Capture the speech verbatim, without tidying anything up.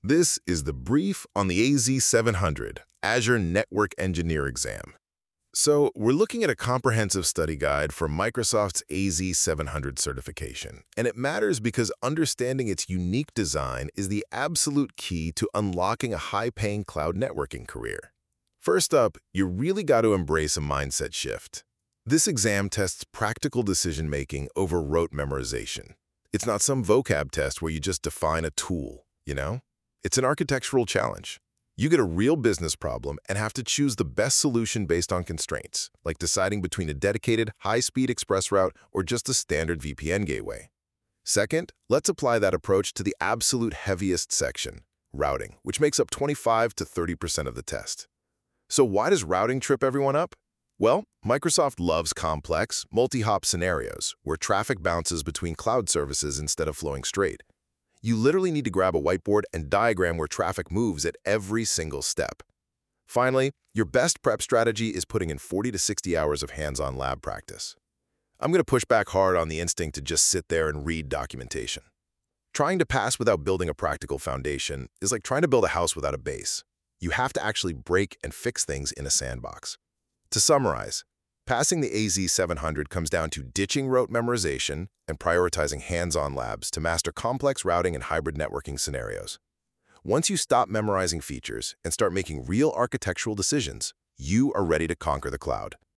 This is the brief on the A Z seven hundred Azure Network Engineer exam. So we're looking at a comprehensive study guide for Microsoft's A Z seven hundred certification, and it matters because understanding its unique design is the absolute key to unlocking a high-paying cloud networking career. First up, you really got to embrace a mindset shift. This exam tests practical decision-making over rote memorization. It's not some vocab test where you just define a tool, you know? It's an architectural challenge. You get a real business problem and have to choose the best solution based on constraints, like deciding between a dedicated, high-speed express route or just a standard V P N gateway. Second, let's apply that approach to the absolute heaviest section, routing, which makes up twenty-five to thirty percent of the test. So why does routing trip everyone up? Well, Microsoft loves complex, multi-hop scenarios where traffic bounces between cloud services instead of flowing straight. You literally need to grab a whiteboard and diagram where traffic moves at every single step. Finally, your best prep strategy is putting in forty to sixty hours of hands-on lab practice. I'm going to push back hard on the instinct to just sit there and read documentation. Trying to pass without building a practical foundation is like trying to build a house without a base. You have to actually break and fix things in a sandbox. To summarize, passing the A Z seven hundred comes down to ditching rote memorization and prioritizing hands-on labs to master complex routing and hybrid networking scenarios. Once you stop memorizing features and start making real architectural decisions, you are ready to conquer the cloud.